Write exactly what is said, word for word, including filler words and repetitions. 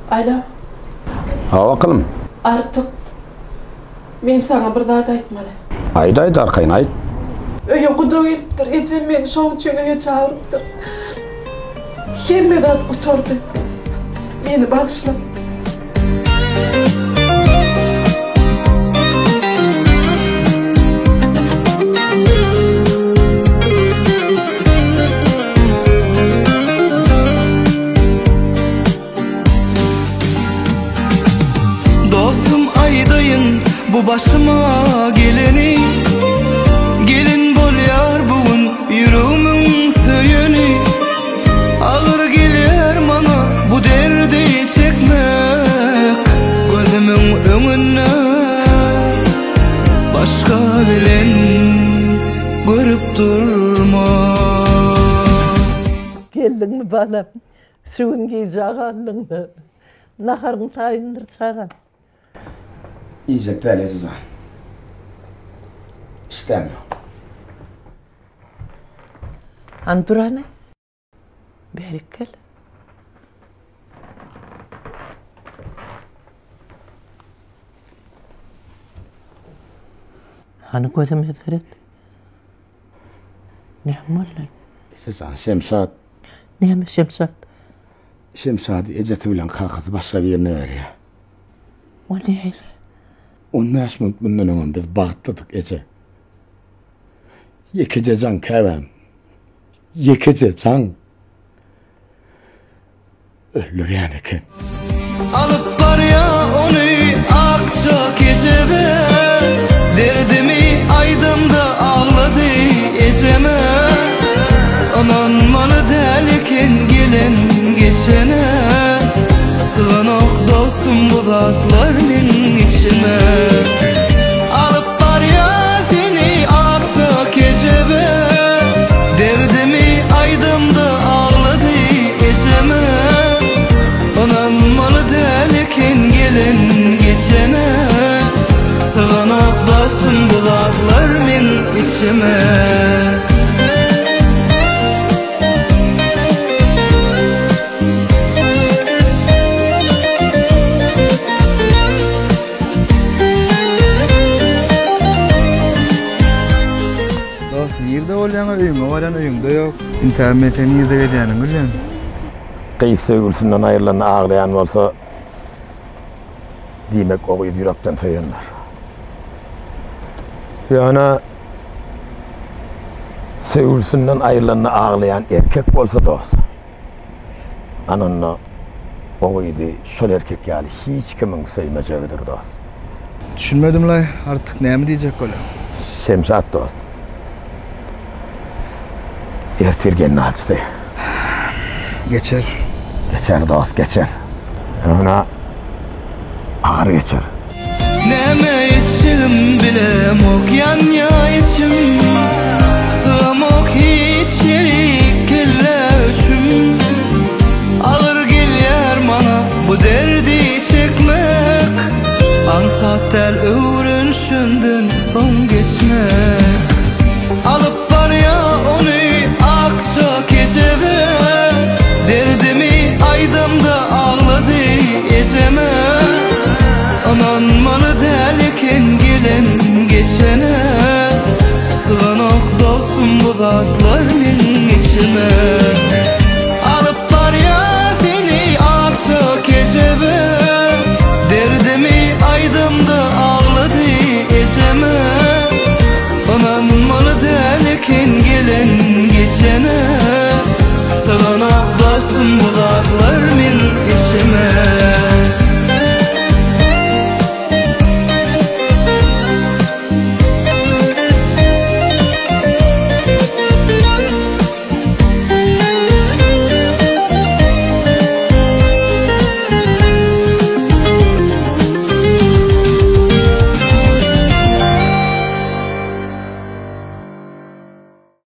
Alo. Ha bakalım. Artık men sana bir zat aytmaly. Ayda ayda arkayın ayt. Öýe gudo gelipdir, ejem meni şoň üçin öýe çağırypdyr. Hemme zat guturdy. Meni bagşla. Dostum aydayın bu başıma geleni, gelin bolyar bugün yüreğimin söyeni. Ağır gelir bana bu derdi çekmek, gözümün önüne başka bilen görüp durma. Geldin mi bana? Suyun giyeceği kaldın. Naharın tayındır çağın. Yiyecek de Aziz Ağa. İstemiyor. Andurane. Berik gel. Hani gözüm ederek? Ne var lan? Aziz Ağa, Şemsat. Neymiş Şemsat? Şemsat'ı Ecet'i bilen kalkısı başka bir yerine veriyor. O ne? Onun yaşmı bundan önce biz bağıtladık Ece. Yekece can kevem. Yekece can. Ölür yani ki. Alıp var ya onu akça geceme, derdimi aydımda ağladı eceme. Ananmalı derken gelen geçene, sığanak dostum bu dağlarının içime. Alıp var ya seni akça geceme, derdimi aydımda ağladı eceme. Ananmalı derken gelen geçene, sığanak dostum bu dağlarının içime. Yerde olyan öýüňe baran öýüňde ýok. İnternetini ýerde edýäniň bilen. Kıyıs sevgilisinden ayrılan ağlayan olsa demek o yürekten söylenir. Yani sevgilisinden ayrılan ağlayan erkek olsa da olsa anonla o yüzü şol erkek yani hiç kimin sevmeceğidir dost. Düşünmedim lay, artık ne mi diyecek ola? Şemsat dost. Ertirgen acısı. Geçer. Geçer dost geçer. Ona ağır geçer. Neme içim bilem ok yan ya içim, sığamok hiç yerik kelle üçüm. Ağır gelyer bana bu derdi çekmek, ansatlar öğrenşünden son geçmek. Alıp var ya onu akça geceve, derdimi aydımda ağladı eceme. Ananmalı derken gelen geçene, sığanak dostum bu dağlarının içime.